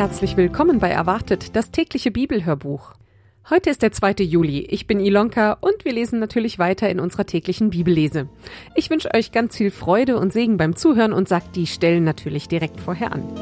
herzlich willkommen bei Erwartet, das tägliche Bibelhörbuch. Heute ist der 2. Juli. Ich bin Ilonka und wir lesen natürlich weiter in unserer täglichen Bibellese. Ich wünsche euch ganz viel Freude und Segen beim Zuhören und sagt die Stellen natürlich direkt vorher an.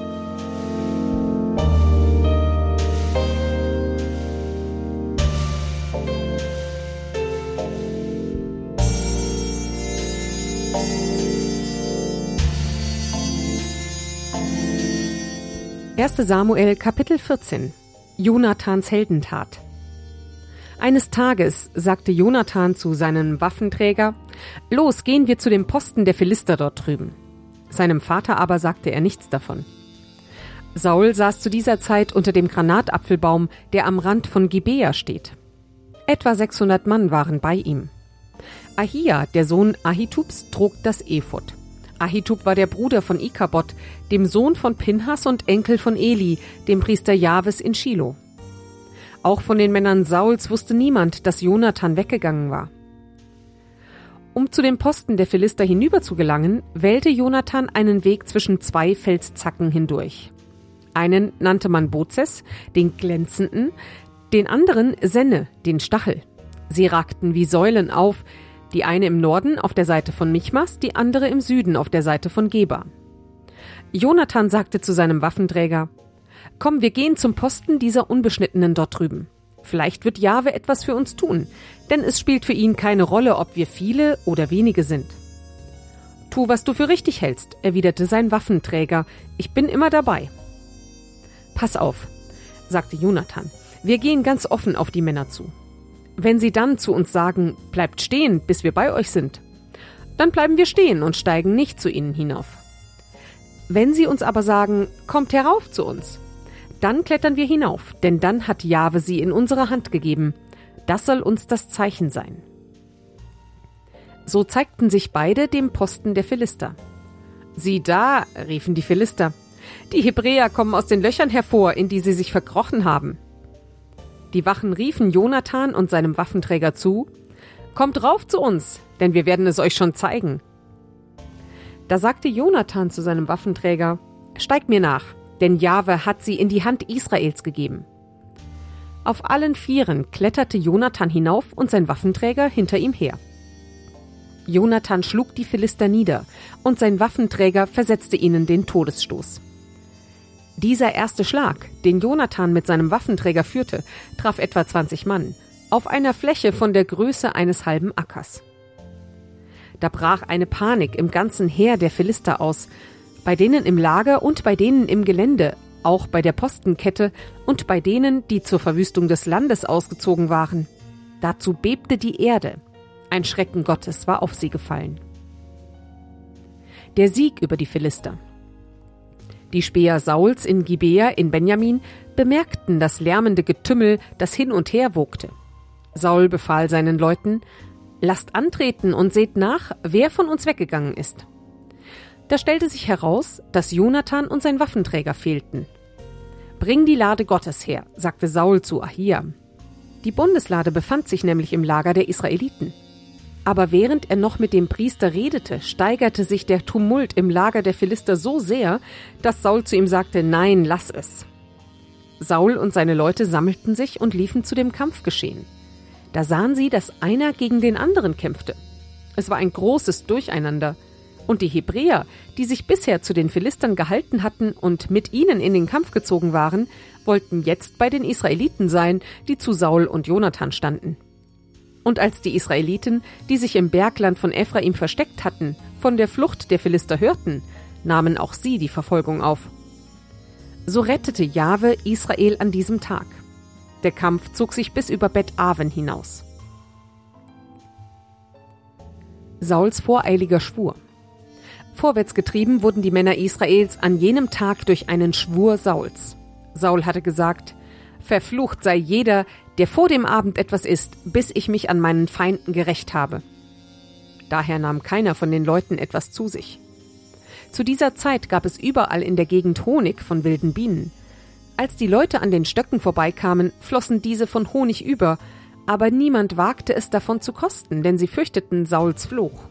Erste Samuel, Kapitel 14. Jonathans Heldentat. Eines Tages sagte Jonathan zu seinem Waffenträger: »Los, gehen wir zu dem Posten der Philister dort drüben.« Seinem Vater aber sagte er nichts davon. Saul saß zu dieser Zeit unter dem Granatapfelbaum, der am Rand von Gibea steht. Etwa 600 Mann waren bei ihm. Ahia, der Sohn Ahitubs, trug das Ephod. Ahitub war der Bruder von Ikabod, dem Sohn von Pinhas und Enkel von Eli, dem Priester Jahwes in Schilo. Auch von den Männern Sauls wusste niemand, dass Jonathan weggegangen war. Um zu dem Posten der Philister hinüber zu gelangen, wählte Jonathan einen Weg zwischen 2 Felszacken hindurch. Einen nannte man Bozes, den glänzenden, den anderen Senne, den Stachel. Sie ragten wie Säulen auf, die eine im Norden auf der Seite von Michmas, die andere im Süden auf der Seite von Geba. Jonathan sagte zu seinem Waffenträger: »Komm, wir gehen zum Posten dieser Unbeschnittenen dort drüben. Vielleicht wird Jahwe etwas für uns tun, denn es spielt für ihn keine Rolle, ob wir viele oder wenige sind.« »Tu, was du für richtig hältst«, erwiderte sein Waffenträger, »ich bin immer dabei.« »Pass auf«, sagte Jonathan, »wir gehen ganz offen auf die Männer zu. Wenn sie dann zu uns sagen, bleibt stehen, bis wir bei euch sind, dann bleiben wir stehen und steigen nicht zu ihnen hinauf. Wenn sie uns aber sagen, kommt herauf zu uns, dann klettern wir hinauf, denn dann hat Jahwe sie in unsere Hand gegeben. Das soll uns das Zeichen sein.« So zeigten sich beide dem Posten der Philister. »Sieh da«, riefen die Philister, »die Hebräer kommen aus den Löchern hervor, in die sie sich verkrochen haben.« Die Wachen riefen Jonathan und seinem Waffenträger zu: »Kommt rauf zu uns, denn wir werden es euch schon zeigen.« Da sagte Jonathan zu seinem Waffenträger: »Steig mir nach, denn Jahwe hat sie in die Hand Israels gegeben.« Auf allen 4 kletterte Jonathan hinauf und sein Waffenträger hinter ihm her. Jonathan schlug die Philister nieder und sein Waffenträger versetzte ihnen den Todesstoß. Dieser erste Schlag, den Jonathan mit seinem Waffenträger führte, traf etwa 20 Mann, auf einer Fläche von der Größe eines halben Ackers. Da brach eine Panik im ganzen Heer der Philister aus, bei denen im Lager und bei denen im Gelände, auch bei der Postenkette und bei denen, die zur Verwüstung des Landes ausgezogen waren. Dazu bebte die Erde. Ein Schrecken Gottes war auf sie gefallen. Der Sieg über die Philister. Die Späher Sauls in Gibea in Benjamin bemerkten das lärmende Getümmel, das hin und her wogte. Saul befahl seinen Leuten: »Lasst antreten und seht nach, wer von uns weggegangen ist.« Da stellte sich heraus, dass Jonathan und sein Waffenträger fehlten. »Bring die Lade Gottes her«, sagte Saul zu Ahia. Die Bundeslade befand sich nämlich im Lager der Israeliten. Aber während er noch mit dem Priester redete, steigerte sich der Tumult im Lager der Philister so sehr, dass Saul zu ihm sagte: »Nein, lass es.« Saul und seine Leute sammelten sich und liefen zu dem Kampfgeschehen. Da sahen sie, dass einer gegen den anderen kämpfte. Es war ein großes Durcheinander. Und die Hebräer, die sich bisher zu den Philistern gehalten hatten und mit ihnen in den Kampf gezogen waren, wollten jetzt bei den Israeliten sein, die zu Saul und Jonathan standen. Und als die Israeliten, die sich im Bergland von Ephraim versteckt hatten, von der Flucht der Philister hörten, nahmen auch sie die Verfolgung auf. So rettete Jahwe Israel an diesem Tag. Der Kampf zog sich bis über Bet-Aven hinaus. Sauls voreiliger Schwur. Vorwärts getrieben wurden die Männer Israels an jenem Tag durch einen Schwur Sauls. Saul hatte gesagt: »Verflucht sei jeder, der vor dem Abend etwas isst, bis ich mich an meinen Feinden gerächt habe.« Daher nahm keiner von den Leuten etwas zu sich. Zu dieser Zeit gab es überall in der Gegend Honig von wilden Bienen. Als die Leute an den Stöcken vorbeikamen, flossen diese von Honig über, aber niemand wagte es davon zu kosten, denn sie fürchteten Sauls Fluch.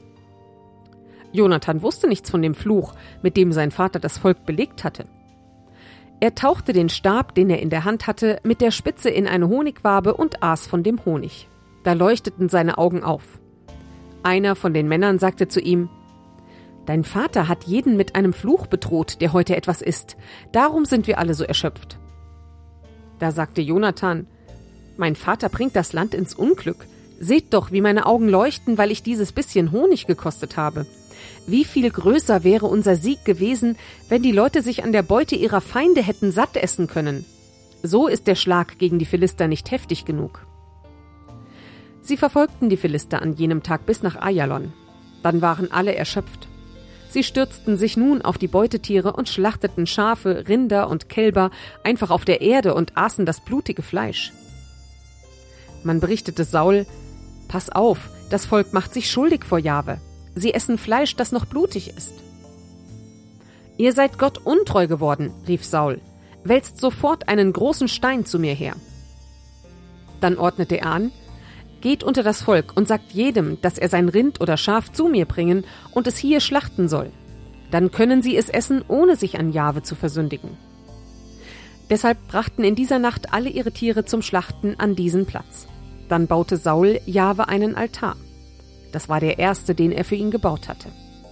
Jonathan wusste nichts von dem Fluch, mit dem sein Vater das Volk belegt hatte. Er tauchte den Stab, den er in der Hand hatte, mit der Spitze in eine Honigwabe und aß von dem Honig. Da leuchteten seine Augen auf. Einer von den Männern sagte zu ihm: »Dein Vater hat jeden mit einem Fluch bedroht, der heute etwas isst. Darum sind wir alle so erschöpft.« Da sagte Jonathan: »Mein Vater bringt das Land ins Unglück. Seht doch, wie meine Augen leuchten, weil ich dieses bisschen Honig gekostet habe. Wie viel größer wäre unser Sieg gewesen, wenn die Leute sich an der Beute ihrer Feinde hätten satt essen können. So ist der Schlag gegen die Philister nicht heftig genug.« Sie verfolgten die Philister an jenem Tag bis nach Ajalon. Dann waren alle erschöpft. Sie stürzten sich nun auf die Beutetiere und schlachteten Schafe, Rinder und Kälber einfach auf der Erde und aßen das blutige Fleisch. Man berichtete Saul: »Pass auf, das Volk macht sich schuldig vor Jahwe. Sie essen Fleisch, das noch blutig ist.« »Ihr seid Gott untreu geworden«, rief Saul. »Wälzt sofort einen großen Stein zu mir her.« Dann ordnete er an: »Geht unter das Volk und sagt jedem, dass er sein Rind oder Schaf zu mir bringen und es hier schlachten soll. Dann können sie es essen, ohne sich an Jahwe zu versündigen.« Deshalb brachten in dieser Nacht alle ihre Tiere zum Schlachten an diesen Platz. Dann baute Saul Jahwe einen Altar. Das war der erste, den er für ihn gebaut hatte.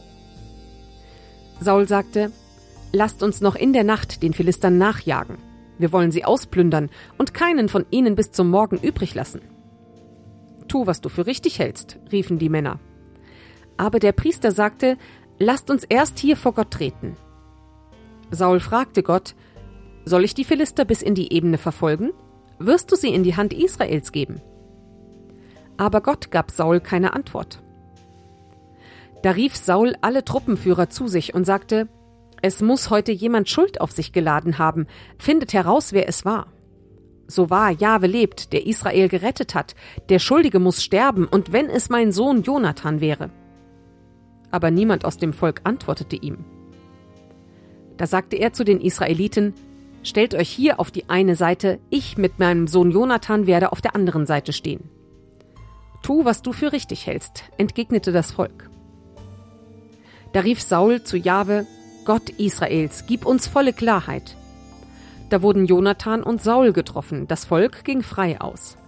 Saul sagte: »Lasst uns noch in der Nacht den Philistern nachjagen. Wir wollen sie ausplündern und keinen von ihnen bis zum Morgen übrig lassen.« »Tu, was du für richtig hältst«, riefen die Männer. Aber der Priester sagte: »Lasst uns erst hier vor Gott treten.« Saul fragte Gott: »Soll ich die Philister bis in die Ebene verfolgen? Wirst du sie in die Hand Israels geben?« Aber Gott gab Saul keine Antwort. Da rief Saul alle Truppenführer zu sich und sagte: »Es muss heute jemand Schuld auf sich geladen haben. Findet heraus, wer es war. So wahr Jahwe lebt, der Israel gerettet hat, der Schuldige muss sterben, und wenn es mein Sohn Jonathan wäre.« Aber niemand aus dem Volk antwortete ihm. Da sagte er zu den Israeliten: »Stellt euch hier auf die eine Seite, ich mit meinem Sohn Jonathan werde auf der anderen Seite stehen.« »Tu, was du für richtig hältst«, entgegnete das Volk. Da rief Saul zu Jahwe: »Gott Israels, gib uns volle Klarheit.« Da wurden Jonathan und Saul getroffen, das Volk ging frei aus.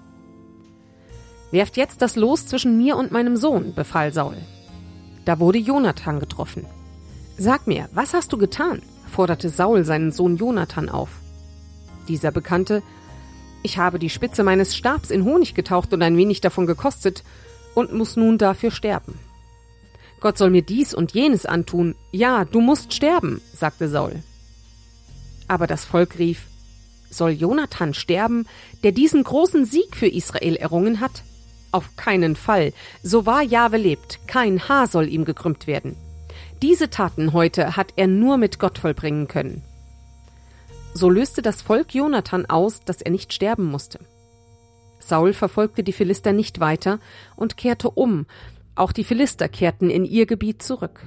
»Werft jetzt das Los zwischen mir und meinem Sohn«, befahl Saul. Da wurde Jonathan getroffen. »Sag mir, was hast du getan?«, forderte Saul seinen Sohn Jonathan auf. Dieser bekannte: »Ich habe die Spitze meines Stabs in Honig getaucht und ein wenig davon gekostet und muss nun dafür sterben. Gott soll mir dies und jenes antun. Ja, du musst sterben«, sagte Saul. Aber das Volk rief: »Soll Jonathan sterben, der diesen großen Sieg für Israel errungen hat? Auf keinen Fall. So wahr Jahwe lebt, kein Haar soll ihm gekrümmt werden. Diese Taten heute hat er nur mit Gott vollbringen können.« So löste das Volk Jonathan aus, dass er nicht sterben musste. Saul verfolgte die Philister nicht weiter und kehrte um. Auch die Philister kehrten in ihr Gebiet zurück.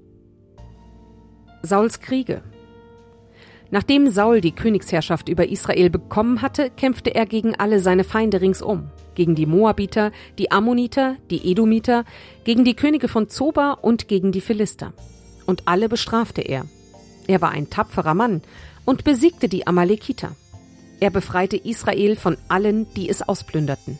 Sauls Kriege. Nachdem Saul die Königsherrschaft über Israel bekommen hatte, kämpfte er gegen alle seine Feinde ringsum. Gegen die Moabiter, die Ammoniter, die Edomiter, gegen die Könige von Zoba und gegen die Philister. Und alle bestrafte er. Er war ein tapferer Mann und besiegte die Amalekiter. Er befreite Israel von allen, die es ausplünderten.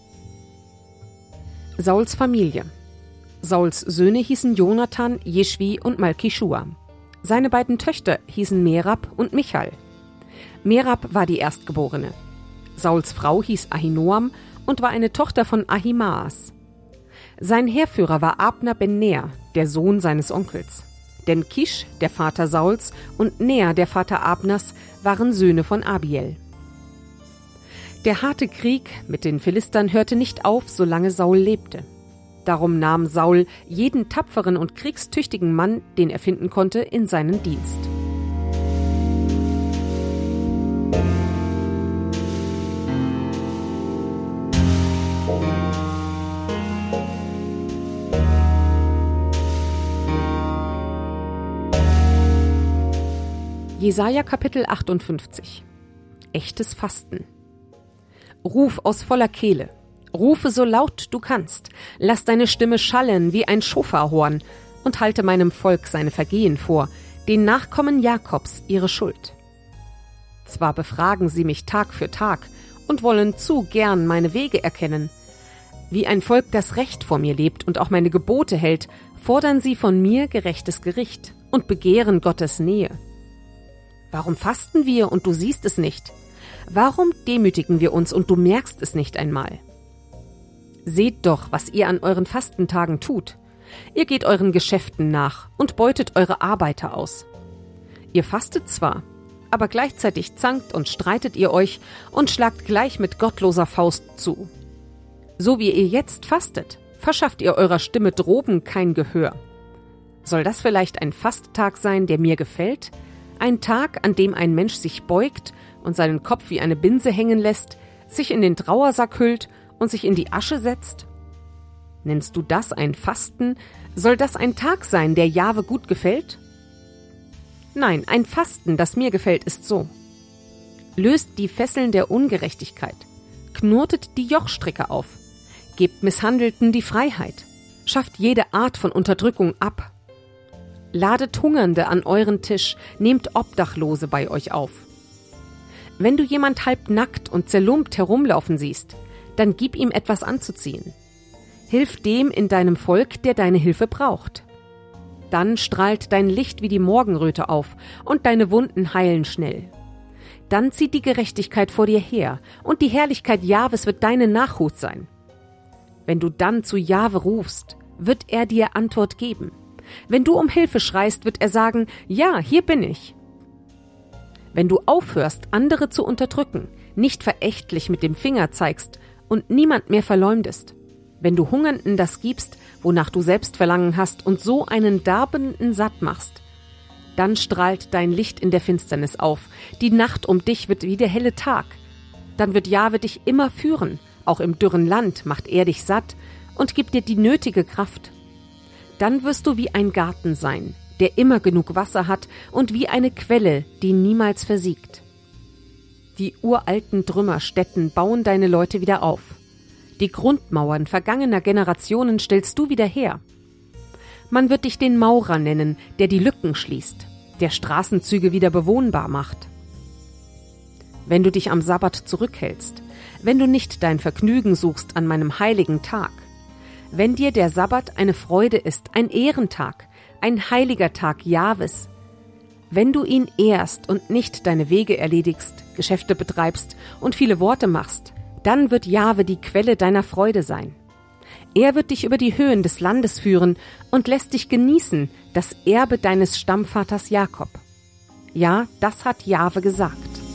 Sauls Familie. Sauls Söhne hießen Jonathan, Jeschwi und Malkischua. Seine beiden Töchter hießen Merab und Michal. Merab war die Erstgeborene. Sauls Frau hieß Ahinoam und war eine Tochter von Ahimaas. Sein Heerführer war Abner ben Ner, der Sohn seines Onkels. Denn Kisch, der Vater Sauls, und Ner, der Vater Abners, waren Söhne von Abiel. Der harte Krieg mit den Philistern hörte nicht auf, solange Saul lebte. Darum nahm Saul jeden tapferen und kriegstüchtigen Mann, den er finden konnte, in seinen Dienst. Jesaja Kapitel 58. Echtes Fasten. Ruf aus voller Kehle. Rufe so laut du kannst. Lass deine Stimme schallen wie ein Schofarhorn und halte meinem Volk seine Vergehen vor, den Nachkommen Jakobs ihre Schuld. Zwar befragen sie mich Tag für Tag und wollen zu gern meine Wege erkennen. Wie ein Volk, das Recht vor mir lebt und auch meine Gebote hält, fordern sie von mir gerechtes Gericht und begehren Gottes Nähe. Warum fasten wir und du siehst es nicht? Warum demütigen wir uns und du merkst es nicht einmal? Seht doch, was ihr an euren Fastentagen tut. Ihr geht euren Geschäften nach und beutet eure Arbeiter aus. Ihr fastet zwar, aber gleichzeitig zankt und streitet ihr euch und schlagt gleich mit gottloser Faust zu. So wie ihr jetzt fastet, verschafft ihr eurer Stimme droben kein Gehör. Soll das vielleicht ein Fasttag sein, der mir gefällt? Ein Tag, an dem ein Mensch sich beugt und seinen Kopf wie eine Binse hängen lässt, sich in den Trauersack hüllt und sich in die Asche setzt? Nennst du das ein Fasten? Soll das ein Tag sein, der Jahwe gut gefällt? Nein, ein Fasten, das mir gefällt, ist so. Löst die Fesseln der Ungerechtigkeit, knotet die Jochstricke auf, gebt Misshandelten die Freiheit, schafft jede Art von Unterdrückung ab. Ladet Hungernde an euren Tisch, nehmt Obdachlose bei euch auf. Wenn du jemand halb nackt und zerlumpt herumlaufen siehst, dann gib ihm etwas anzuziehen. Hilf dem in deinem Volk, der deine Hilfe braucht. Dann strahlt dein Licht wie die Morgenröte auf und deine Wunden heilen schnell. Dann zieht die Gerechtigkeit vor dir her und die Herrlichkeit Jahwes wird deine Nachhut sein. Wenn du dann zu Jahwe rufst, wird er dir Antwort geben. Wenn du um Hilfe schreist, wird er sagen, ja, hier bin ich. Wenn du aufhörst, andere zu unterdrücken, nicht verächtlich mit dem Finger zeigst und niemand mehr verleumdest, wenn du Hungernden das gibst, wonach du selbst Verlangen hast und so einen Darbenden satt machst, dann strahlt dein Licht in der Finsternis auf, die Nacht um dich wird wie der helle Tag. Dann wird Jahwe dich immer führen, auch im dürren Land macht er dich satt und gibt dir die nötige Kraft. Dann wirst du wie ein Garten sein, der immer genug Wasser hat und wie eine Quelle, die niemals versiegt. Die uralten Trümmerstätten bauen deine Leute wieder auf. Die Grundmauern vergangener Generationen stellst du wieder her. Man wird dich den Maurer nennen, der die Lücken schließt, der Straßenzüge wieder bewohnbar macht. Wenn du dich am Sabbat zurückhältst, wenn du nicht dein Vergnügen suchst an meinem heiligen Tag, wenn dir der Sabbat eine Freude ist, ein Ehrentag, ein heiliger Tag Jahwes, wenn du ihn ehrst und nicht deine Wege erledigst, Geschäfte betreibst und viele Worte machst, dann wird Jahwe die Quelle deiner Freude sein. Er wird dich über die Höhen des Landes führen und lässt dich genießen, das Erbe deines Stammvaters Jakob. Ja, das hat Jahwe gesagt.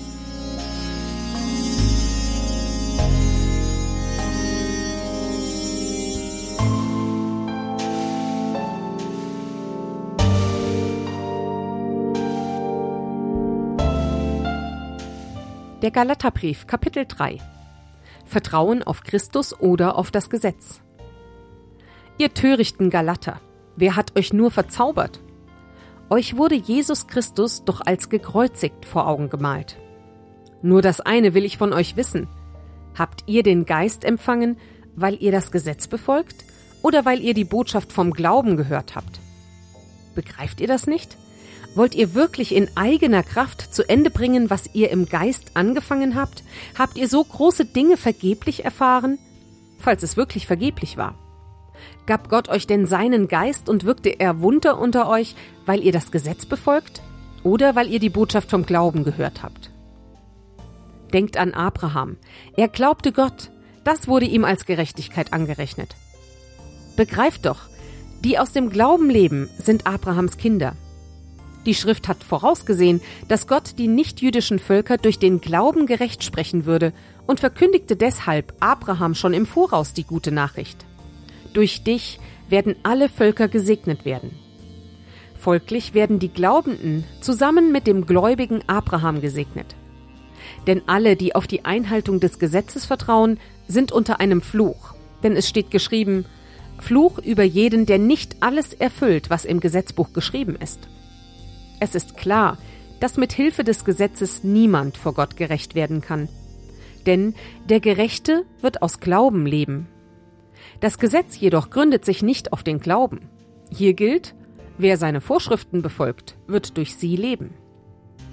Der Galaterbrief, Kapitel 3. Vertrauen auf Christus oder auf das Gesetz. Ihr törichten Galater, wer hat euch nur verzaubert? Euch wurde Jesus Christus doch als gekreuzigt vor Augen gemalt. Nur das eine will ich von euch wissen. Habt ihr den Geist empfangen, weil ihr das Gesetz befolgt oder weil ihr die Botschaft vom Glauben gehört habt? Begreift ihr das nicht? Wollt ihr wirklich in eigener Kraft zu Ende bringen, was ihr im Geist angefangen habt? Habt ihr so große Dinge vergeblich erfahren? Falls es wirklich vergeblich war. Gab Gott euch denn seinen Geist und wirkte er Wunder unter euch, weil ihr das Gesetz befolgt oder weil ihr die Botschaft vom Glauben gehört habt? Denkt an Abraham. Er glaubte Gott. Das wurde ihm als Gerechtigkeit angerechnet. Begreift doch, die aus dem Glauben leben, sind Abrahams Kinder. Die Schrift hat vorausgesehen, dass Gott die nichtjüdischen Völker durch den Glauben gerecht sprechen würde und verkündigte deshalb Abraham schon im Voraus die gute Nachricht. Durch dich werden alle Völker gesegnet werden. Folglich werden die Glaubenden zusammen mit dem gläubigen Abraham gesegnet. Denn alle, die auf die Einhaltung des Gesetzes vertrauen, sind unter einem Fluch. Denn es steht geschrieben, Fluch über jeden, der nicht alles erfüllt, was im Gesetzbuch geschrieben ist. Es ist klar, dass mit Hilfe des Gesetzes niemand vor Gott gerecht werden kann. Denn der Gerechte wird aus Glauben leben. Das Gesetz jedoch gründet sich nicht auf den Glauben. Hier gilt, wer seine Vorschriften befolgt, wird durch sie leben.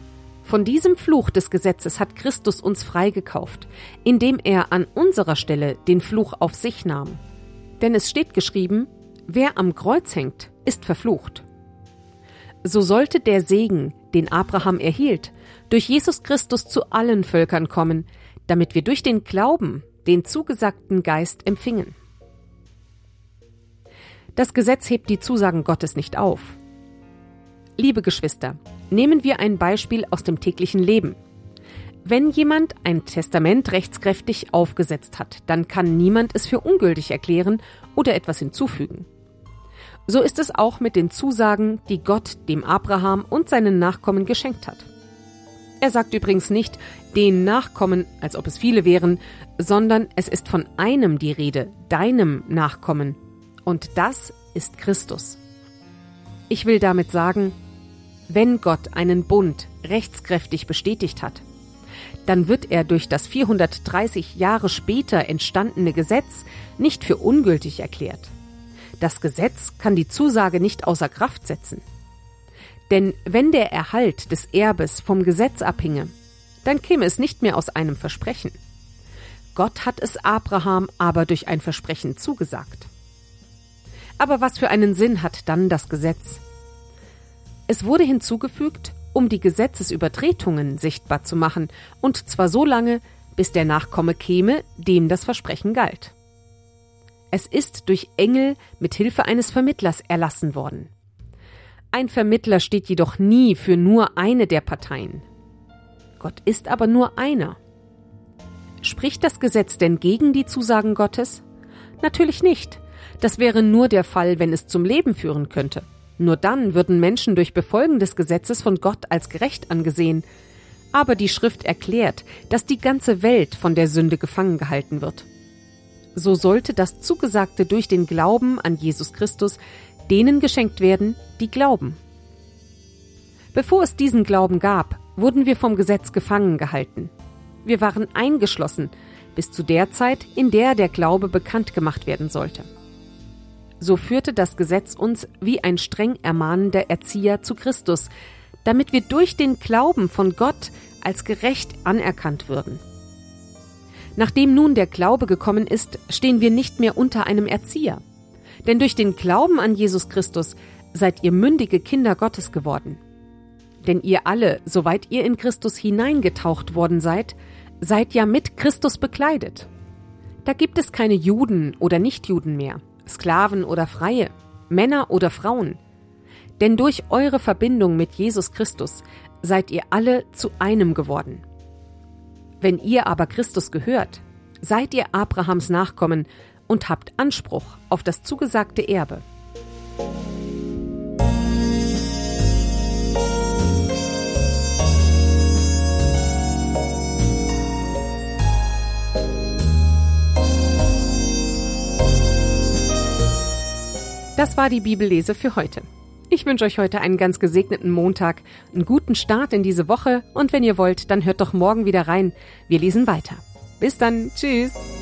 Von diesem Fluch des Gesetzes hat Christus uns freigekauft, indem er an unserer Stelle den Fluch auf sich nahm. Denn es steht geschrieben, wer am Kreuz hängt, ist verflucht. So sollte der Segen, den Abraham erhielt, durch Jesus Christus zu allen Völkern kommen, damit wir durch den Glauben den zugesagten Geist empfingen. Das Gesetz hebt die Zusagen Gottes nicht auf. Liebe Geschwister, nehmen wir ein Beispiel aus dem täglichen Leben. Wenn jemand ein Testament rechtskräftig aufgesetzt hat, dann kann niemand es für ungültig erklären oder etwas hinzufügen. So ist es auch mit den Zusagen, die Gott dem Abraham und seinen Nachkommen geschenkt hat. Er sagt übrigens nicht, den Nachkommen, als ob es viele wären, sondern es ist von einem die Rede, deinem Nachkommen. Und das ist Christus. Ich will damit sagen, wenn Gott einen Bund rechtskräftig bestätigt hat, dann wird er durch das 430 Jahre später entstandene Gesetz nicht für ungültig erklärt. Das Gesetz kann die Zusage nicht außer Kraft setzen. Denn wenn der Erhalt des Erbes vom Gesetz abhinge, dann käme es nicht mehr aus einem Versprechen. Gott hat es Abraham aber durch ein Versprechen zugesagt. Aber was für einen Sinn hat dann das Gesetz? Es wurde hinzugefügt, um die Gesetzesübertretungen sichtbar zu machen, und zwar so lange, bis der Nachkomme käme, dem das Versprechen galt. Es ist durch Engel mit Hilfe eines Vermittlers erlassen worden. Ein Vermittler steht jedoch nie für nur eine der Parteien. Gott ist aber nur einer. Spricht das Gesetz denn gegen die Zusagen Gottes? Natürlich nicht. Das wäre nur der Fall, wenn es zum Leben führen könnte. Nur dann würden Menschen durch Befolgen des Gesetzes von Gott als gerecht angesehen. Aber die Schrift erklärt, dass die ganze Welt von der Sünde gefangen gehalten wird. So sollte das Zugesagte durch den Glauben an Jesus Christus denen geschenkt werden, die glauben. Bevor es diesen Glauben gab, wurden wir vom Gesetz gefangen gehalten. Wir waren eingeschlossen, bis zu der Zeit, in der der Glaube bekannt gemacht werden sollte. So führte das Gesetz uns wie ein streng ermahnender Erzieher zu Christus, damit wir durch den Glauben von Gott als gerecht anerkannt würden. Nachdem nun der Glaube gekommen ist, stehen wir nicht mehr unter einem Erzieher. Denn durch den Glauben an Jesus Christus seid ihr mündige Kinder Gottes geworden. Denn ihr alle, soweit ihr in Christus hineingetaucht worden seid, seid ja mit Christus bekleidet. Da gibt es keine Juden oder Nichtjuden mehr, Sklaven oder Freie, Männer oder Frauen. Denn durch eure Verbindung mit Jesus Christus seid ihr alle zu einem geworden. Wenn ihr aber Christus gehört, seid ihr Abrahams Nachkommen und habt Anspruch auf das zugesagte Erbe. Das war die Bibellese für heute. Ich wünsche euch heute einen ganz gesegneten Montag, einen guten Start in diese Woche und wenn ihr wollt, dann hört doch morgen wieder rein. Wir lesen weiter. Bis dann. Tschüss.